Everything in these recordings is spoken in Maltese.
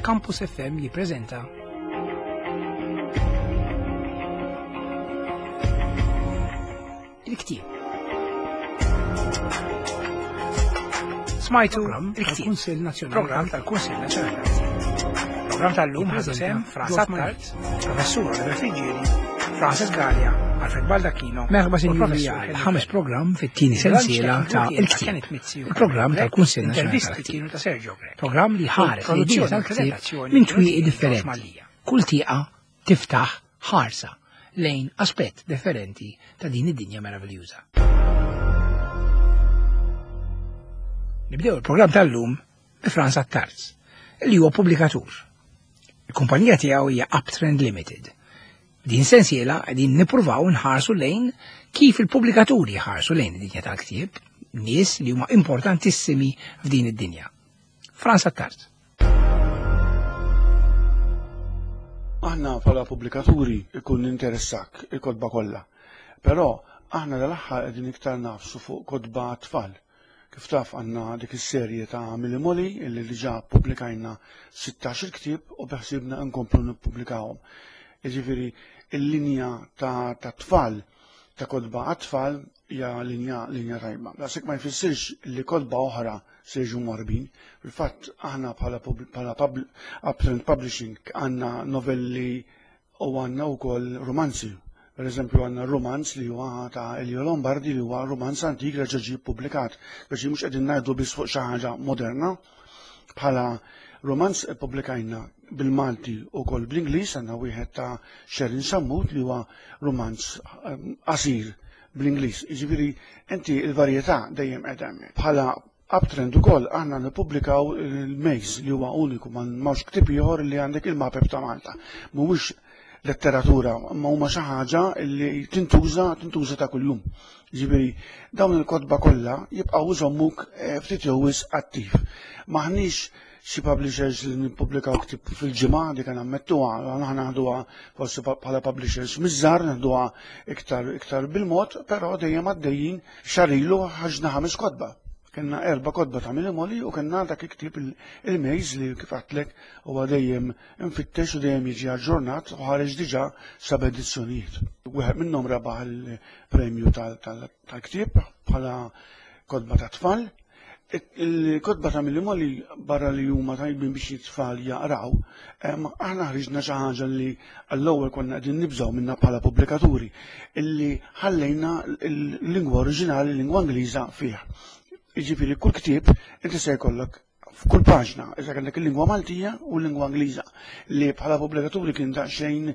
Campus FM jippreżenta il-ktieb. Smajtu il-Kunsill Nazzjonali. Programm tal-Kunsill Nazzjonali. Programm tal-lum ħadu sem Franza Tart, Professur Oliver Frigieri, Frances Gallia, Alfred Baldacchino. Merħba sinjuri għal ħames programm fit-tieni sensiela ta' il-ktieb. Il-programm tal-Kunsill Nazzjonali. Programm li ħares l-idea tal-ktieb minn twieqi differenti. Kull tieqa tiftaħ ħarsa lejn aspett differenti ta' din id-dinja meraviljuża. Nibdew il-programm tal-lum bi Franza Tarz, li huwa pubblikatur. Il-kumpanija tiegħu hija Uptrend Limited. Din sensiela qegħdin nippruvaw nħarsu lejn kif il-pubblikaturi ħarsu lejn id-dinja tal-ktieb, nies li huma importantissimi f'din id-dinja. Franza Tarz. Aħna bħala pubblikaturi ikun interessak il-kodba kollha, però aħna dal-aħħar qegħdin iktar nafsu fuq kodba tfal. Kif taf għandna dik is-serje ta' Milimoli illi diġà pubblikajna 16 ktieb u beħsibna nkomplu nippubblikawhom. Jiġifieri il-linja ta' tfal ta' kodba għat-tfal hija linja tajba. Daqshekk ma jfissirx li kodba oħra se jiġu morbin. Fil-fatt aħna bħala Uptrend Publishing għandna novelli u għandna wkoll romanzi. Per eżempju għandna romanz li huwa ta' Elio Lombardi li huwa romanz antik li ġie ppubblikat. Biex mhux qegħdin ngħidu biss fuq xi ħaġa moderna. Bħala romanz pubblikajna bil-Malti u kol bl-Ingliż għandna wieħed ta' Sherin Sammut li huwa romanz qasir bl-Ingliż. Jiġifieri inti l-varjetà dejjem qed hemm. Bħala Uptrend ukoll aħna nippubblikaw il-Maze li huwa uniku m'hawnx ktieb ieħor li għandek il-mapep ta' Malta. Mhuwiex letteratura, ma huma xi ħaġa li tintuża ta' kuljum. Jiġifieri dawn il-kodba kollha jibqgħu jżommuk ftit jew attiv. Maħniex xi publishers li nippubblikaw ktieb fil-ġimgħa dik nammettuha, aħna naħduha forsi bħala publishers miż-żgħar naħduha iktar bil-mod, però dejjem għaddejjin xahar ilu ħaġna 5 kodba. Kenna 4 kodba ta' Milimoli u kenna dak iktib il-Maze li kif għatlek huwa dejjem infittex u dejjem jiġi aġġornat u ħareġ diġà sab edizzjonijiet. Wieħed minnhom rebaħ il-premju tal-ktieb bħala kodba ta' tfal. Il-kodba ta' Milimoli barra li huma tajbin biex it-tfal jaqraw, aħna ħriġna xi ħaġa li għall-ewwel konna qegħdin nibżgħu minnha bħala pubblikaturi illi ħallejna l-lingwa oriġinali, l-lingwa Ingliża fih. Jiġifieri kull ktieb inti se jkollok f'kull paġna, iżda kellek il-lingwa Maltija u l-lingwa Ingliża li bħala pubblikaturi kien daqsxejn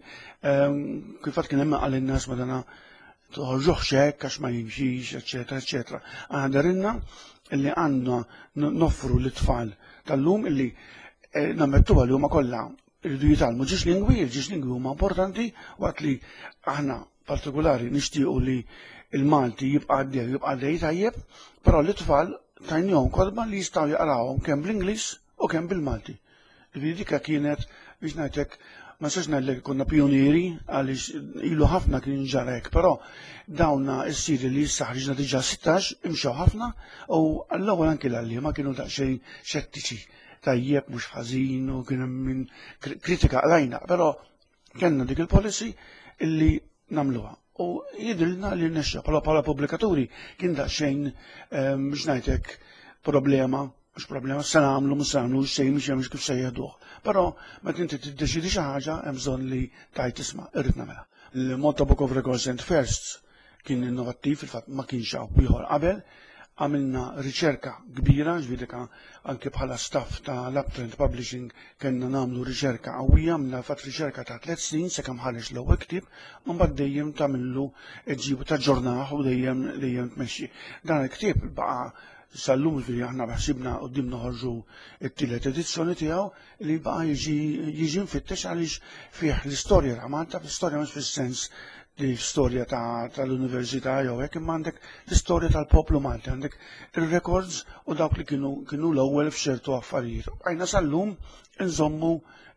kif qatt kien hemm għal in-nies madana toħorġuh hekk għax ma jimxix, eċetera, eċetera. Aħna darinna illi għandna noffru lit-tfal tal-lum illi nammettuha li huma kollha jridu jitgħallmu ġiex lingwi huma importanti waqt li aħna partikolari nixtiequ li il-Malti jibqa' għaddej tajjeb, però l-tfal tajnihom kodba li jistgħu jaqrawhom kemm bl-Ingliż u kemm bil-Malti. Dik kienet biex ngħidlek ma nistax ngħidlek konna pionieri għaliex ilu ħafna kien ġara hekk, però dawna s-siri li issa ħriġna diġà 16 imxew ħafna u l-ewwel anke l-għalliema kienu daqsxejn xettiċi. Tajjeb mhux ħażin u kien hemm min kritika qrajna, però kellna dik il-policy illi nagħmluha. U jidrilna li n-nexxa bħala pubblikaturi kien daqsxejn biex ngħidlek problema, mhux problema, se nagħmlu mhux se nagħmlu xejn mhux kif se jieħduh. Però meta inti tiddeċidi xi ħaġa hemm bżonn li tajt isma' irrid nagħmilha. Il-Malta Book of Records and Firsts kien innovattiv, fil-fatt ma kienx hawn ieħor qabel. Għamilna riċerka kbira, ġvidika anke bħala staff ta' Uptrend Publishing kellna nagħmlu riċerka qawwija, għamilna fatt riċerka ta' 3 snin sakemm ħareġ l-ewwel ktieb, u mbagħad dejjem tagħmillu ġibu ta' ġornah u dejjem tmexxi. Dan il-ktieb baqa' sal-lum li aħna beħsibna quddiem noħorġu t-tielet edizzjoni tiegħu li baqa' jiġi nfittex għaliex fih l-istorja ta' Malta, l-istorja mhux fis-sens di storja tal-Università jew hekk imma għandek l-istorja tal-poplu Malti, għandek ir-records u dawk li kienu l-ewwel f'ċertu affarijiet. Għajna sal-lum nżommu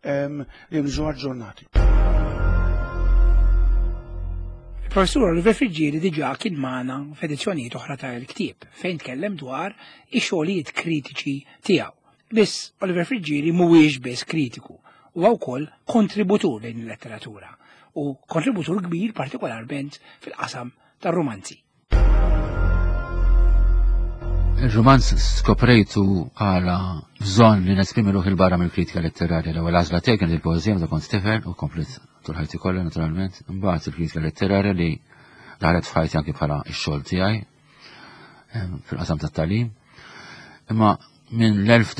li nġu aġġornati. Il-Professur Oliver Frigieri diġà kien magħna f'edizzjonijiet oħra tal-ktieb fejn tkellem dwar ix-xogħlijiet kritiċi tiegħu. Biss Oliver Frigieri mhuwiex biss kritiku, huwa wkoll kontributur lejn il-letteratura u kontributur kbir partikolarment fil-qasam tar-romanzi. Il-romanz skoprejtu għala bżonn li nesprimi ruħi l-barra mill-kritika letterarja. L-ewwel għażla tiegħi kienet il-poeżija meta kont tifel u komplet tul ħajti kollha naturalment. Imbagħad il-kritika letterarja li daħlet f'ħajti anke bħala x-xogħol tiegħi fil-qasam tat-tagħlim. Imma minn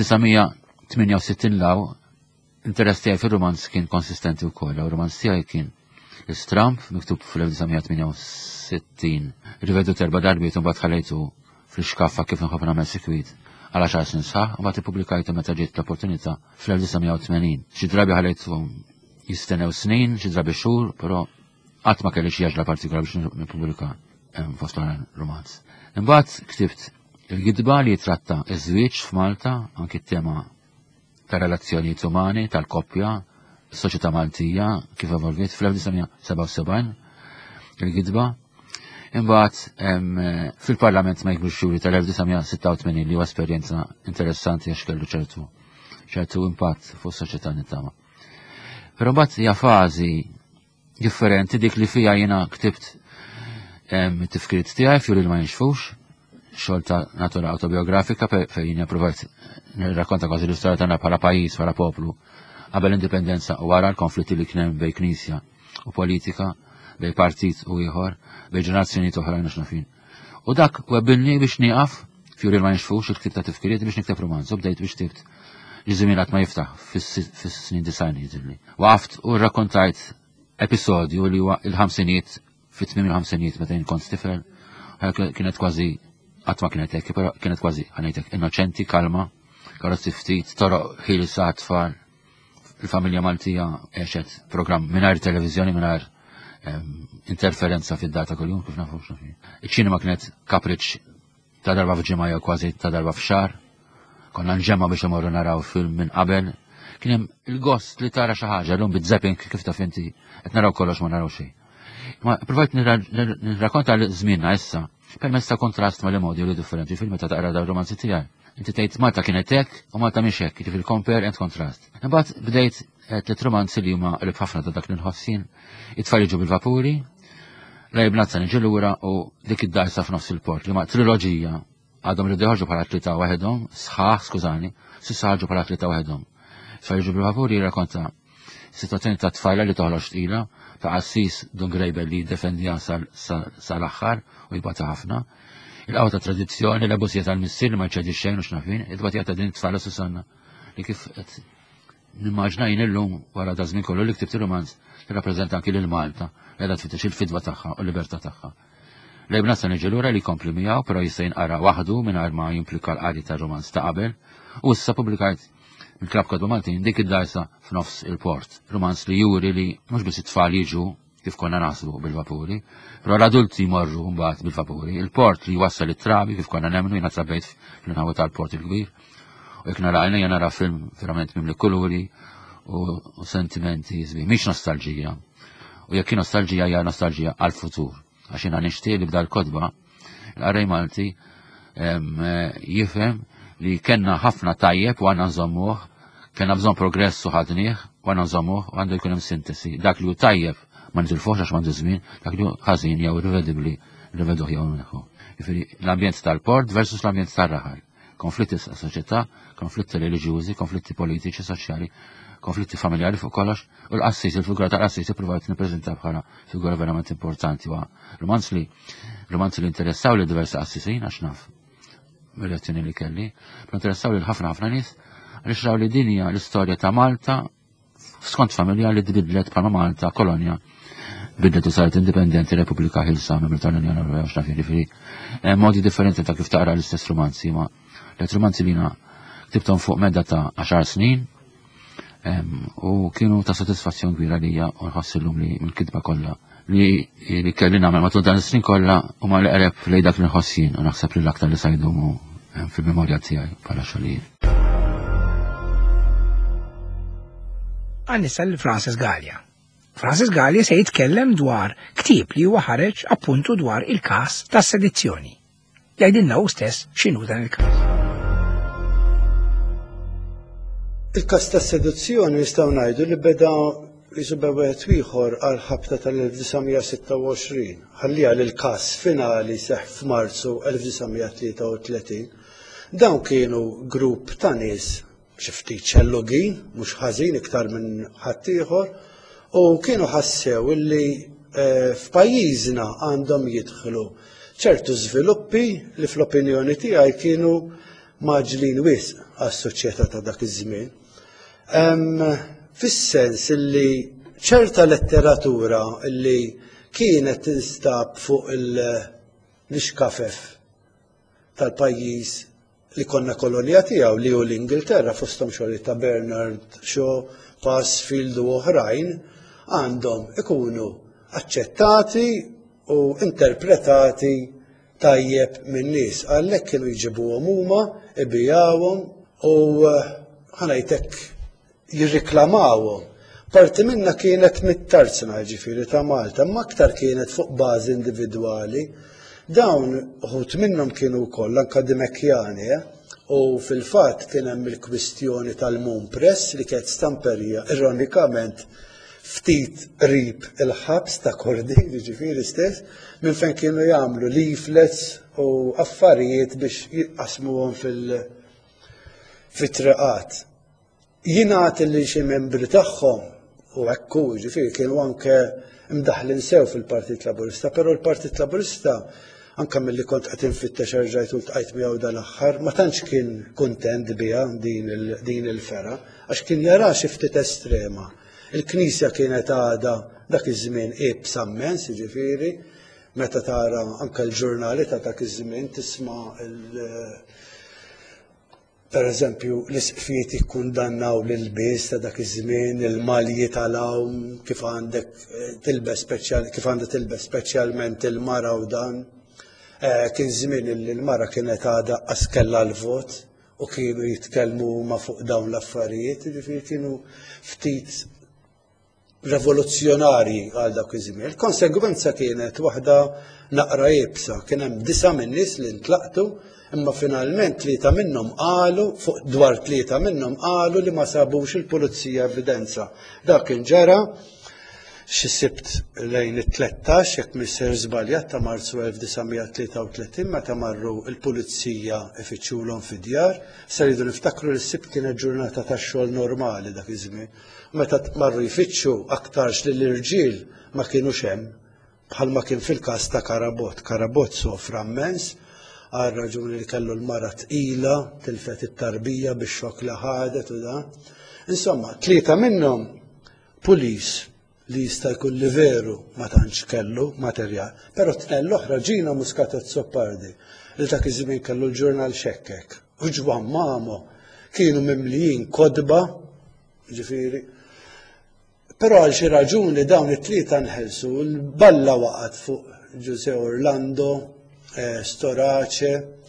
l-1968 law interess tiegħi fir-romanz kien konsistenti wkoll. Ir-romanz tiegħi kien Stramp miktub fl-1968 rivedut 4 darbiet u mbagħad ħalejtu fl-xkaffa kif nħobb nagħmel sikwit għal 10 snin sħaħ u mbagħad ippubblikajtu meta ġiet l-opportunità fl-1980. Xi drabi ħalejthom jistennew snin, xi drabi xhur, però qatt ma kelli xi jaġla partikolari biex nippubblika fost romanz. Imbagħad ktibt il-gidba li jitratta iż-żwieġ f'Malta, anki t-tema ta' relazzjonijiet umani, tal-koppja, s-soċjetà Maltija kif evolviet fl-1977, il-gidba. Imbagħad fil-Parlament ma jkbru xuri tal-1986 li huwa esperjenza interessanti għax kellu ċertu impatt fuq is-soċjetà nittama. Però mbagħad hija fażi differenti dik li fiha jiena ktibt it-tifkiriet tiegħi fjuri li ma jinxfux, xogħol ta' natura autobiografika fejn approvajt nirrakkonta kważi l-istorja tagħna bħala pajjiż, bħala poplu qabel indipendenza u wara l-konflitti li kien hemm bejn knisja u politika, bejn partit u ieħor, bejn ġenerazzjonijiet oħrajn għax nafin. U dak webbilni biex nieqaf fjuri ma jinxfux il-ktib ta' tifkiriet biex nikteb romanz u bdejt biex tibt ġiżimilat ma jiftaħ fis-snin design jidilli. Waqaft u rrakkontajt episodju li huwa il-ħamsinijiet fit-tmiem il-ħamsinijiet meta jien kont tifel, kienet kważi qatt ma kienet hekk, però kienet kważi ħanejtek innoċenti, kalma, karozzi ftit, toroq ħielsa tfal. Il-familja Maltija għexet programm mingħajr televiżjoni, mingħajr interferenza fid-data kuljum kif nafu x'nafin. Iċ-ċinema kienet kapriċ ta' darba f'ġimgħa jew kważi ta' darba f'xahar. Konna nġemma biex imorru naraw film minn qabel. Kien hemm il-gost li tara xi ħaġa llum bit-zapping kif taf inti qed naraw kollox ma naraw xejn. Ma provajt nirrakkonta l-żmienna issa permezz ta' kontrast ma' l-modi li differenti fil meta taqra dar-romanzi tiegħi. Inti tgħid Malta kienet hekk u Malta mhix hekk, jiġifieri compare and contrast. Imbagħad bdejt tliet romanzi li huma qrib ħafna ta' dak li nħossin, it-tfal jiġu bil-vapuri, l-Ibnazza niġi lura u dik id-dajsa f'nofs il-port li ma' triloġija għadhom li joħorġu bħala tlieta waħedhom, sħaħ skużani, s'issa ħarġu bħala tlieta waħedhom. It-tfal jiġu bil-vapuri jirrakkonta situazzjoni ta' tfajla li toħloġ tqila ta' qassis Don Grejbel li jiddefendiha sal-aħħar u jibgħatha ħafna. Il-qawwa ta' tradizzjoni, l-abusija tal-missier li ma jċedix xejn u x'nafin, id-batija ta' din it-tfal Susanna li kif qed nimmaġna jien illum wara da żmien kollu li ktibt ir-romanz tirrappreżenta anki lil Malta qiegħda tfittex il-fidwa tagħha u l-libertà tagħha. L-Ibnazza niġi lura li jkompli miegħu però jista' jinqara waħdu mingħajr ma jimplika l-qari tar-romanz ta' qabel u issa pubblikajt il-Klab Kodba Maltin dik id-dajsa f'nofs il-port. Romanz li juri li mhux biss it-tfal jiġu kif konna naħsbu bil-vapuri, però l-adulti jmorru mbagħad bil-vapuri. Il-port li wassal it-trabi kif konna nemmnu jiena trabbejt fl-inħawi tal-port il-kbir. U jekk narajna jena nara film verament mimli kuluri u sentimenti jizbi, miex nostalġija. U jekk nostalġija hija nostalġija għal-futur. Għax jiena nixtieq li bda l-kodba l-qarej Malti jifhem li kellna ħafna tajjeb u għandna nżommuh, kellna bżonn progress u ħadnieh u għandna nżommuh u għandu jkun hemm sintesi. Dak li hu tajjeb ma nitilfux għax m'għandu żmien, dak li hu ħażin jew irrivedibbli nirveduh jew neħu. Jiġifieri l-ambjent tal-port versus l-ambjent tar-raħal. Konflitti sa' soċjetà, konflitti reliġjużi, konflitti politiċi, soċjali, konflitti familjari fuq kollox, u l-qassis, il-figura tal-qassis ipprovajt nippreżenta bħala figura verament importanti wa romanzi li interessaw li diversi qassisin għax naf mir-reazzjoni li kelli, però interessaw li ħafna nies għaliex raw li din hija l-istorja ta' Malta skont familja li tbidlet bħalma Malta kolonja bidlet u saret indipendenti Repubblika ħilsa membru tal-Unjoni Ewropea għax naf jiġifieri modi differenti ta' kif taqra l-istess romanzi ma l-romanzi li jiena ktibthom fuq medda ta' 10 snin u kienu ta' satisfazzjon kbira lija u nħossillhom li mill-kitba kollha li kelli nagħmel matul dan is-snin kollha huma li qreb lejn dak li nħoss jien u naħseb li l-aktar li sajdumu fil-memorja tiegħi bħala xogħlijiet. Għannissa l-Frances Gallia. Frances Gallia se jitkellem dwar ktieb li huwa ħareġ appuntu dwar il-każ tas-sedizzjoni. Jgħidilna hu stess x'inhu dan il-każ. Il-każ ta' seduzzjoni nistgħu ngħidu li beda jisuba wieħed ieħor għal ħabta tal-1926 ħallija li l-każ finali seħħ f'Marzu 1933. Dawn kienu grupp ta' nies xi ftit ċellugin, mhux ħażin iktar minn ħadd ieħor, u kienu ħassew illi f'pajjiżna għandhom jidħlu ċertu żviluppi li fl-opinjoni tiegħi kienu maġlin wisq għas-soċjetà ta' dak iż-żmien. Fis-sens illi ċerta letteratura illi kienet tinstab fuq l-ixkafef tal-pajjiż li konna kolonja tiegħu li hu l-Ingilterra fosthom xogħol ta' Bernard Shaw, Passfield u oħrajn għandhom ikunu aċċettati u interpretati tajjeb minn nies għalhekk kienu jġibuhom huma, ibijawhom u ħanajtek jirriklamawhom. Parti minna kienet mit-tarzna ġifieri ta' Malta, ma aktar kienet fuq bażi individwali. Dawn uħut minnhom kienu wkoll akademikjani u fil-fatt kien hemm il-kwistjoni tal-Moon Press li kienet stamperija ironikament ftit qrib il-ħabs ta' Kordin, ġifieri stess, minn fejn kienu jagħmlu leaflets u affarijiet biex jiqasmuhom fit-triqat. Jingħad li xi membri tagħhom u hekk hu ġifieri kienu anke imdaħħlin sew fil-Partit Laburista, però l-Partit Laburista anke milli kont qed infittex rġajt u ltqajt miegħu dal-aħħar, ma tantx kien kuntent biha din il-fera, għax kien jara xi ftit estrema. Il-Knisja kienet għadha dak iż-żmien qiebs ammens, jiġifieri, meta tara anke l-ġurnali ta' dak iż-żmien tisma' pereżempju l-isqfiet jikkundannaw l-ilbies ta' dak iż-żmien, il-malji tal-hawn, kif għandha tilbes speċjalment il-mara u dan. Kien żmien li l-mara kienet għadha kellha l-vot u kienu jitkellmu ma fuq dawn l-affarijiet, jiġifieri kienu ftit revoluzzjonarji għal dak iż-żmien. Il-konsegwenza kienet waħda naqra jibsa, kien hemm 9 min-nies li ntlaqtu, imma finalment 3 minnhom qalu fuq dwar 3 minnhom qalu li ma sabux il-pulizija evidenza. Dak kien ġara xi sibt lejn it-13 jekk misser żbaljat ta' Marzu 1933 meta marru l-pulizija ifittxulhom fid-djar, se rridu niftakru li s-sibt kienet ġurnata tax-xogħol normali dak iż-żmien. Meta marru jfittxu aktarx li l-irġiel ma kienux hemm, bħalma kien fil-każ ta' Karabot. Karabot sofra immens għal raġuni li kellu l-mara tqila, tilfet it-tarbija bix-xokk li ħadet u dan. Insomma, 3 minnhom pulis li jista' jkun li veru ma tantx kellu materjal, però 2 l-oħra Ġina Muscatet Soppardi li dak iż-żmien kellu l-ġurnal Xekkek u ġwan Mamo kienu mimlijin kodba, ġifieri. Però għal xi raġuni dawn it-3 nħelsu l-balla waqgħet fuq José Orlando, Storace,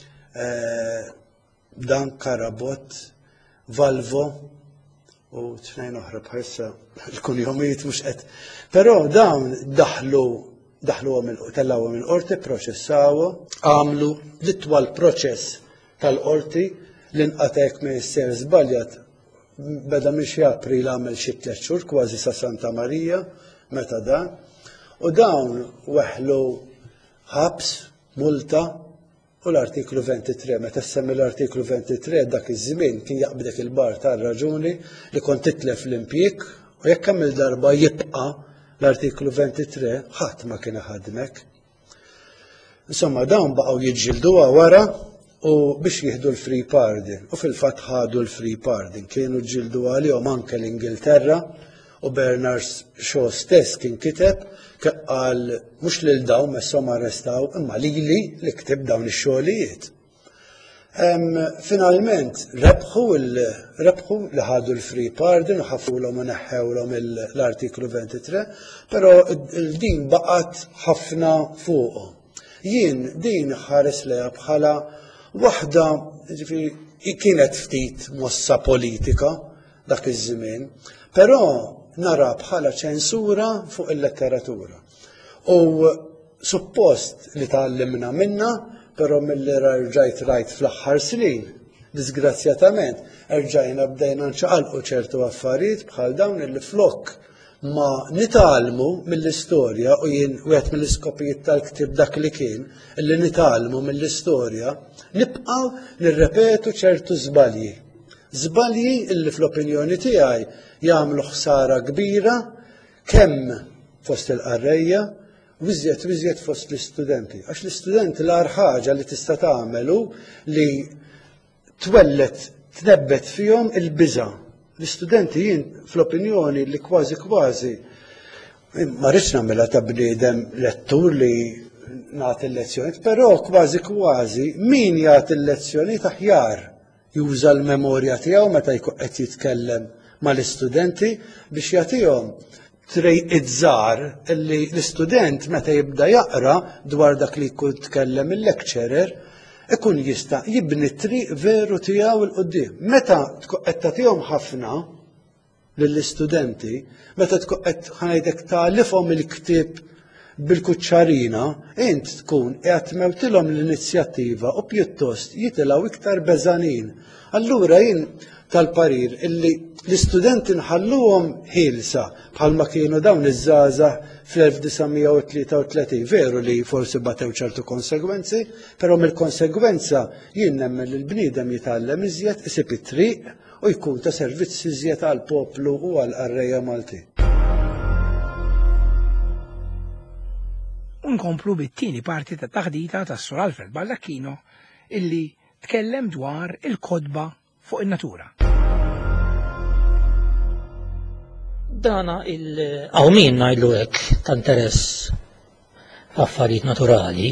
Dan Karabot, Valvo u 2 oħra bħalissa l-kunjomijiet mhux qed. Però dawn daħluhom tellawhom il-qorti, proċessawhom, għamlu l-itwal proċess tal-qorti li nqatek ma jisser żbaljat beda mhix April għamel xi 3 xhur kważi sa Santa Marija meta dan, u dawn weħlu ħabs, multa u l-artiklu 23. Meta semmi l-artiklu 23 dak iż-żmien kien jaqbdek il-bar tar-raġuni li kont titlef l-impjieg u jekk hemm il-darba jibqa' l-artiklu 23 ħadd ma kien iħaddmek. Insomma dawn baqgħu jiġġilduha wara u biex jieħdu l-free pardon. U fil-fatt ħadu l-free pardon. Kienu ġġildu għalihom anke l-Ingilterra u Bernard Shaw stess kien kiteb qal mhux lil dawn messhom arrestaw imma lili li ktib dawn ix-xogħlijiet. Finalment rebħu li ħadu l-free pardon u ħafulhom u neħħewlhom l-artiklu 23, però din baqgħet ħafna fuqhom. Jien din ħares leha bħala waħda kienet ftit mossa politika dak iż-żmien, però nara bħala ċensura fuq il-letteratura. U suppost li tgħallimna minnha, però milli rġajt rajt fl-aħħar snin Disgrazzjatament, erġajna bdejna nċaqalqu ċertu affarijiet bħal dawn illi flok ma nitalmu mill-istorja u jien wieħed mill-iskopijiet tal-ktieb dak li kien illi nitalmu mill-istorja nibqgħu nirrepetu ċertu żbalji. Żbalji illi fl-opinjoni tiegħi jagħmlu ħsara kbira kemm fost il-qarrejja u iżjed fost l-istudenti. Għax l-istudenti l-ar ħaġa li tista' tagħmelu li tnebbet fihom il-biża'. L-istudenti jien fl-opinjoni li kważi ma rridx nagħmilha ta' bniedem lettur li nagħti l-lezzjonijiet, però kważi min jagħti l-lezzjonijiet aħjar juża l-memorja tiegħu meta jkun qed jitkellem mal-istudenti biex jagħtihom trejqit żgħar li l-istudent meta jibda jaqra dwar dak li jkun tkellem il-lecturer ikun jista' jibni t-triq veru tiegħu l qudiem. Meta tkun qed tagħtihom ħafna lill-istudenti, meta tkun qed ħanajdek tagħlifhom il-ktieb bil-kuċċarina, int tkun qed mewtilhom l-inizjattiva u pjuttost jitilgħu iktar beżanin. Allura jien tal-parir illi l-istudenti nħalluhom ħielsa bħalma kienu dawn iż-żgħażagħ fl-1933 veru li forsi batew ċertu konsegwenzi, però mill-konsegwenza jien nemmen li l-bniedem jitgħallem iżjed isib it-triq u jkun ta' servizz iżjed għall poplu u għall qarrejja Malti. Unkomplu bit-tieni parti ta' taħdita tas Sur Alfred Baldacchino illi tkellem dwar il-kodba fuq in-natura. Dana il-għawmin ngħidlu hekk ta' interess f'affarijiet naturali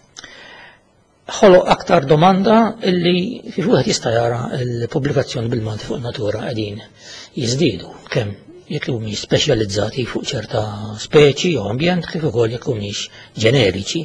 ħoloq aktar domanda illi kif wieħed jista' jara l-pubblikazzjoni bil-Malti fuq in-natura qegħdin jiżdiedu kemm jekk humiex speċjalizzati fuq ċerta speċi jew ambjent kif ukoll jekk humiex ġeneriċi.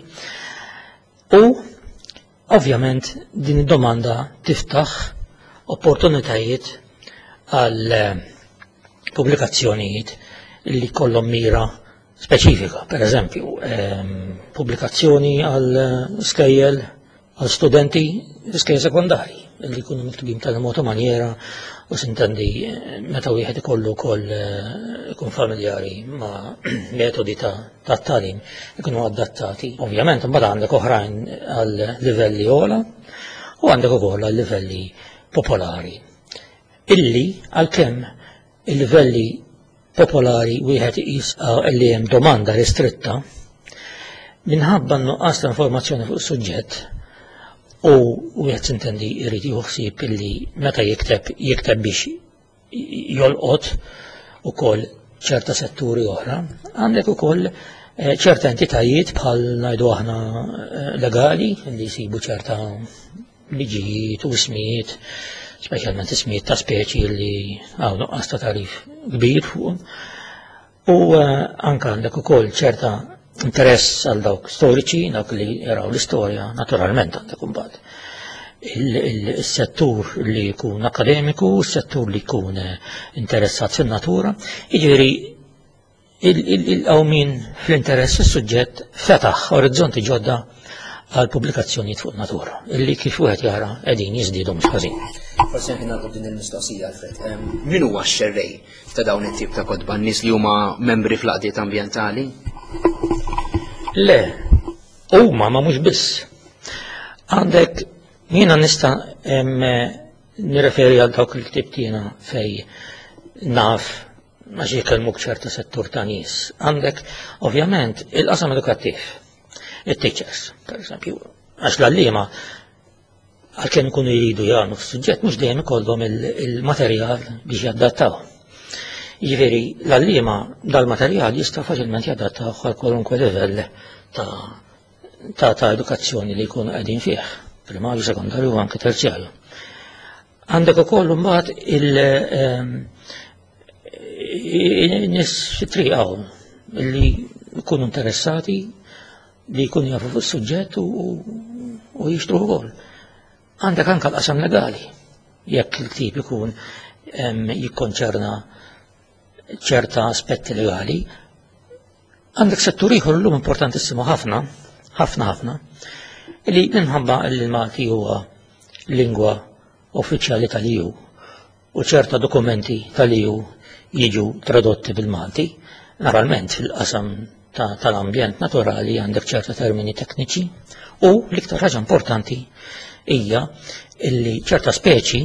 U ovvjament din id-domanda tiftaħ opportunitajiet għal pubblikazzjonijiet li kollhom mira speċifika, per eżempju, pubblikazzjoni għal skejjel għal studenti skejjel sekondari li jkunu miktubin tal-moto maniera u sintendi meta wieħed ikollu wkoll ikun familjari ma' metodi ta' talim ikunu adattati. Ovvjament imbagħad għandek oħrajn għal livelli ogħla u għandek ukoll għal livelli popolari. Illi għalkemm il-livelli popolari wieħed iqis li hemm domanda ristretta minħabba nuqqas ta' informazzjoni fuq is-suġġett u wieħed sintendi jrid jieħu ħsieb illi meta jikteb biex jolqot ukoll ċerta setturi oħra, għandek ukoll ċerta entitajiet bħal ngħidu aħna legali li jsibu ċerta liġijiet u ismijiet, speċjalment ismijiet ta' speċi li hawn nuqqas ta' tarif kbir fuqhom. U anke għandek ukoll ċerta interess għal dawk storiċi, dawk li jaraw l-istorja, naturalment għandek imbagħad il-settur li jkun akademiku, il-settur li jkun interessat fin-natura. Jiġifieri il-qawmin fl-interess fis-suġġett fetaħ orizzonti ġodda għal pubblikazzjonijiet fuq natura, illi kif wieħed jara qegħdin jiżdiedu mhux ħażin. Forsi anke nagħtu din il-mistoqsija Alfred. Min huwa x-xerrej ta' dawn it-tip ta' kotba n-nies li huma membri fl-qdiet ambjentali? Le, huma ma mhux biss. Għandek jiena nista' nirreferi għal dawk il-ktieb tiegħna fej naf għax jikellmuk ċerta settur ta' nies. Għandek ovvjament il-qasam edukattiv. Il-teachers, per esempio, għax l-allima għalkemm ikunu jridu jagħmlu s-suġġett mhux dejjem ikollhom il-materjal biex jaddattaw. Jiġifieri l-allima dal-materjal jista' faċilment jadattaw għal kwalunkwe livell ta' edukazzjoni li jkunu qegħdin fih, primarju, sekondarju u anke terzjarju. Għandek ukoll imbagħad in-nies fit-triq hawn li jkunu interessati li jkun jafu fuq is-suġġett u jixtru wkoll. Għandek anke l-qasam legali, jekk il-tip ikun jikkonċerna ċerta aspetti legali. Għandek settur ieħor llum importantissimu ħafna, li minħabba li l-Malti huwa lingwa uffiċjali tal-EU u ċerta dokumenti tal-EU jiġu tradotti bil-Malti, naturalment fil-qasam tal-ambjent naturali għandek ċerta termini tekniċi u l-iktar ħaġa importanti hija illi ċerta speċi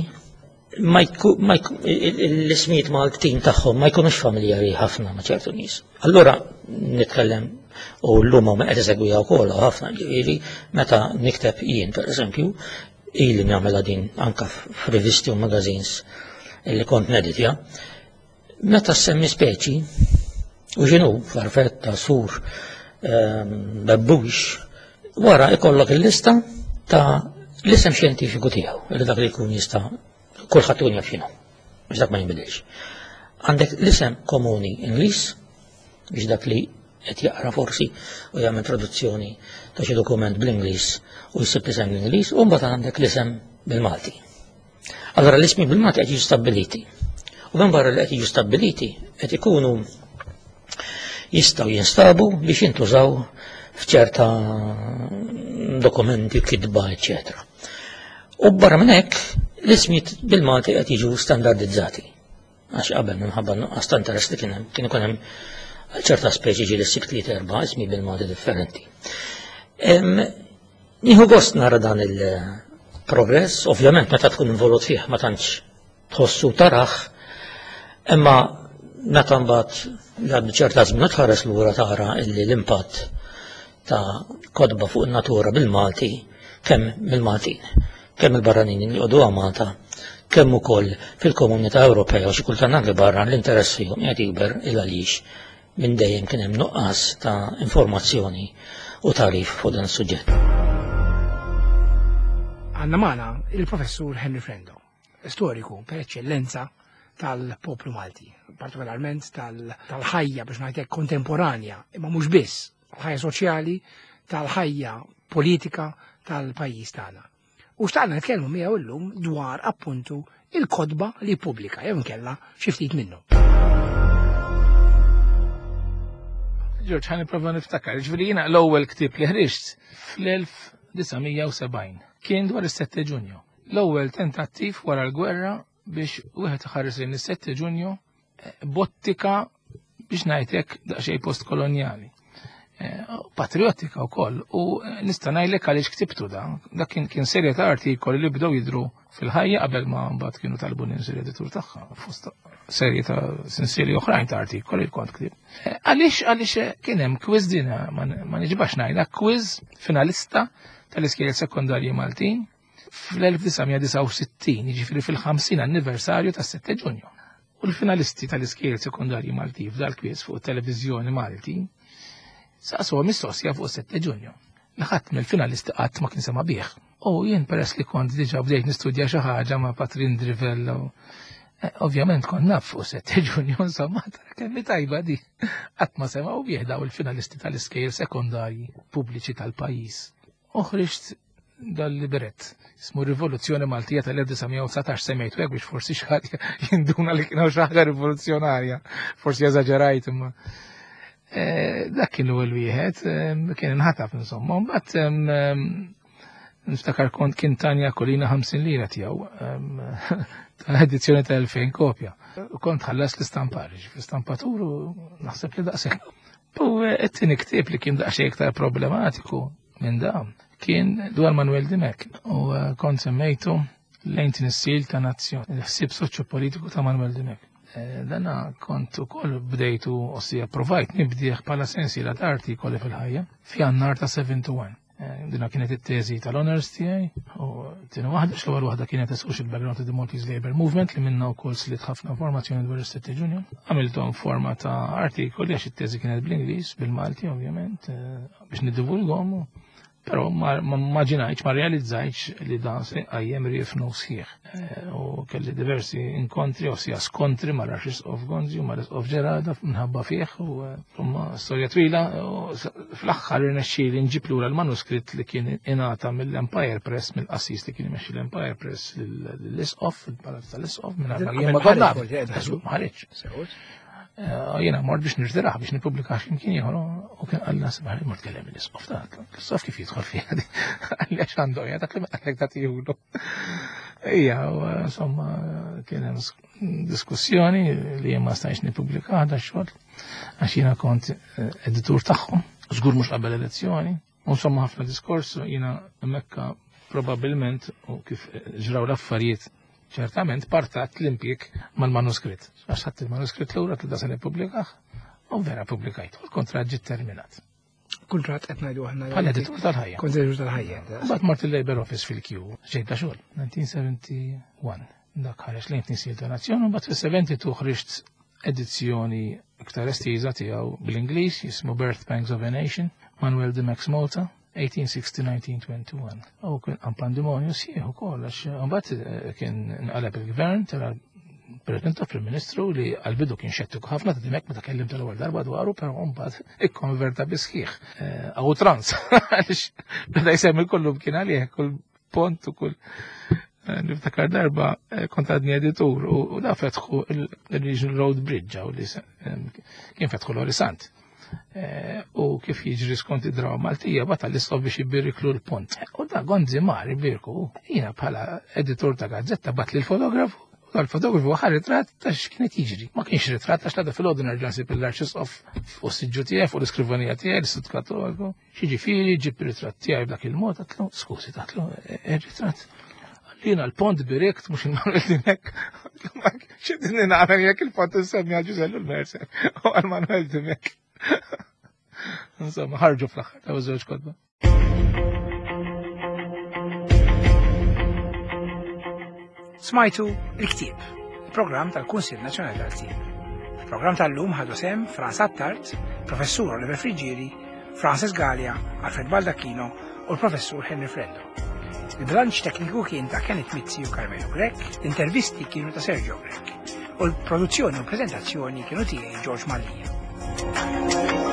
l-ismijiet Maltin tagħhom ma jkunux familjari ħafna ma' ċertu nies. Allura nitkellem u l-lum ma qed isegwija wkoll ħafna ġifieri meta nikteb jien pereżempju ili nagħmilha din anke f'rivisti u magazines illi kont neditja, meta semmi speċi u x'inhu farfetta, sur, babbux, wara ikollok il-lista ta' l-isem xjentifiku tiegħu li dak li jkun jista' kulħadd ikun jaf x'inhu, biex dak ma jinbidilx. Għandek l-isem komuni Ingliż biex dak li qed jaqra forsi u jagħmel traduzzjoni ta' xi dokument bl-Ingliż u jsib l-isem l-Ingliż u mbagħad għandek l-isem bil-Malti. Allura l-ismi bil-Malti qed jiġu stabbiliti. U minn barra li qed jiġu stabbiliti qed ikunu jistgħu jinstabu biex jintużaw f'ċerta dokumenti, kitba, eċċetera. U barra minn hekk l-ismijiet bil-Malti qed jiġu standardizzati. Għax qabel minħabba nuqqas ta' interess li kien ikun hemm ċerta speċi ġieli sibt li terba' ismi bil-Malti differenti. Nieħu gost nara dan il-progress, ovvjament meta tkun involut fih ma tantx tħossu taraħ, imma meta mbagħad għaddu ċerta żmien tħares lura tara illi l-impatt ta' kodba fuq in-natura bil-Malti kemm mill-Maltin, kemm il-barranin li jqogħdu Malta, kemm ukoll fil-Komunità Ewropea u xi kultant anke barra l-interess fihom qed jikber il għaliex minn dejjem kien hemm nuqqas ta' informazzjoni u tarif fuq dan is-suġġett. Għandna magħna il-professur Henry Frendo, storiku per eċċellenza tal-poplu Malti, partikolarment tal-ħajja biex ngħidlek kontemporanja, imma mhux biss, ħajja soċjali, tal-ħajja politika tal-pajjiż tagħna. U xtaqna nitkellmu miegħu llum dwar appuntu il-kodba li pubblika jew inkella xi ftit minnu. Ġorġ, ħan nipprova niftakar, ġifieri jiena l-ewwel ktieb li ħriġt fl-1970 kien dwar is-7 Ġunju. L-ewwel tentattiv wara l-gwerra biex wieħed iħares lejn is-7 Ġunju bottika biex ngħidlek daqsxejn postkolonjali. Patriottika wkoll u nista' ngħidlek għaliex ktibtu dan. Dak kien serje ta' artikoli li bdew jidhru fil-ħajja qabel ma mbagħad kienu talbu ninsir editur tagħha fost serje ta' sinsieli oħrajn ta' artikoli li kont ktib. Għaliex kien hemm quiz din ma niġbax ngħidha quiz finalista tal-iskejjel sekondarji Maltin fl-1969, jiġifieri fil-50 anniversarju tas-7 Ġunju. U l-finalisti tal-iskejjel sekondarji Malti f'dal-quiz fuq televiżjoni Malti saqsu mistoqsija fuq 7 Ġunju. Ħadd mill-finalisti qatt ma kien sema bih. U jien peress li kont diġà bdejt nistudja xi ħaġa ma' Patrin Drivell, ovvjament kont naf fuq 7 Ġunju, insomma kemm tajba di. Qatt ma semgħu bih daw il-finalisti tal-iskejjel sekondarji pubbliċi tal-pajjiż. Uħriġt dal-libret ismu Rivoluzzjoni Maltija tal-1919 semmejtu hekk biex forsi xi ħadd jinduna li kienu xi ħaġa rivoluzzjonarja, forsi eżaġerajt imma. Dak kien l-ewwel wieħed, kien inħataf insomma, mbagħad niftakar kont kien Tanja Kolina 50 lira tiegħu tal-edizzjoni ta' 2000 kopja. Kont ħallas l-istampar, fl-istampatur u naħseb li daqshekk. U t-tieni ktieb li kien daqsxejn iktar problematiku minn dan kien dwar Manuel Dimek u kont semmejtu lejn tinsil ta' nazzjon, il-ħsieb soċjopolitiku ta' Manuel Dimek. Dana kont ukoll bdejtu ossija provajt nibdieħ bħala sensiela ta' artikoli fil-ħajja f'Jannar ta' 71. Dina kienet it-teżi tal-honors tiegħi u tieni waħda l-ewwel waħda kienet social background of the Maltese Labour Movement li minna wkoll slit ħafna informazzjoni dwar is-7 Ġunju. Għamilthom forma ta' artikoli għax it-teżi kienet bl-Ingliż, bil-Malti ovvjament, biex niddivulghom. Però ma ġinajċ, ma realizzajċ li dan se għajjem rifnu sħiħ. U kelli diversi inkontri, u sija skontri ma Raxis of Gonzi u ma of Ġerada minħabba fieħ u storja twila. Fl-axħar irnexxili nġib lura l-manuskritt li kien inata mill-Empire Press, mill-qassis li kien imexxi l-Empire Press l-Isqof, il-Palazz tal-Isqof, minħabba jien ma konna ħareġ. Jena mort biex nirtiraħ biex nipublikax imkien ieħor u kien għalna sibħar mort kellem l-isqof ta' l-isqof kif jidħol fiha di. Għalli għax għandu dak li maqlek ta' tiħulu. Ija, insomma, kien hemm diskussjoni li ma stajx nippubblika ħada x-xogħol għax jiena kont editur tagħhom, żgur mhux qabel elezzjoni, u insomma ħafna diskors jiena hemmhekk probabbilment u kif ġraw l-affarijiet ċertament partat l-impjek mal-manuskritt. Għax ħadd il-manuskritt lura tibda se nippubblikaħ u vera pubblikajtu. Il-kontratt ġiet terminat. Kuntratt qed ngħidu aħna. Bħala editur tal-ħajja. Kont editur tal-ħajja. Mbagħad mort il-Labor Office fil-Q, ġejta xogħol, 1971. Dak ħareġ lejn tnisil donazzjoni u mbagħad fis-72 ħriġt edizzjoni iktar estiża tiegħu bl-Ingliż jismu Birth Pangs of a Nation, Manuel de Max Malta, 1860-1921. U kien għan pandemonju sieħu kollox. Mbagħad kien nqaleb il-gvern President of Prim Ministru li għal-bidu kien xettiku ħafna ta' dimek meta kellim tal-ewwel darba dwaru, però mbagħad ikkonverta bisħiħ. Aw trans, għaliex beda jsemmi kollu kien għalih, kull pont u kull niftakar darba kont għadni editur u da fetħu il-Regional Road Bridge u li kien fetħu l-Orisant. U kif jiġri skont id-drawa Maltija bata l-istof biex jibbiriklu l-pont. U da Gonzi Mar jibbirku, jina bħala editor ta' gazzetta bat li l-fotografu. L-fotografu ħar ritrat ta' x'kienet jiġri. Ma kienx ritrat għax tada fil-ħodu nerġansi bil-arċisqof u s-sġġu tiegħi u l-iskrivanija tiegħi l-Istut Katoliku. Xiġifieri ġib ritrat tiegħi b'dak il-mod għatlu, skużi tatlu, ritrat. Jina l-pont birekt mhux il-Manuel Dimek. X'edin nagħmel jekk il-pont insemmi għal Ġużellu l-Merser u għal Manuel Dimek. Insomma, ħarġu fl-aħħar ta' żewġ kodba. Smajtu il-Ktieb, il-programm tal-Kunsill Nazzjonali tal-Ktieb. Il-programm tal-lum ħadu sem Franz Attart, professur Oliver Frigieri, Frances Gallia, Alfred Baldacchino u l-professur Henry Freddo. Il-bilanċ tekniku kien ta' Kenneth Mizzi u Carmelo Grek, l-intervisti kienu ta' Sergio Grek u l-produzzjoni u l-prezentazzjoni kienu tiegħi George Mallija.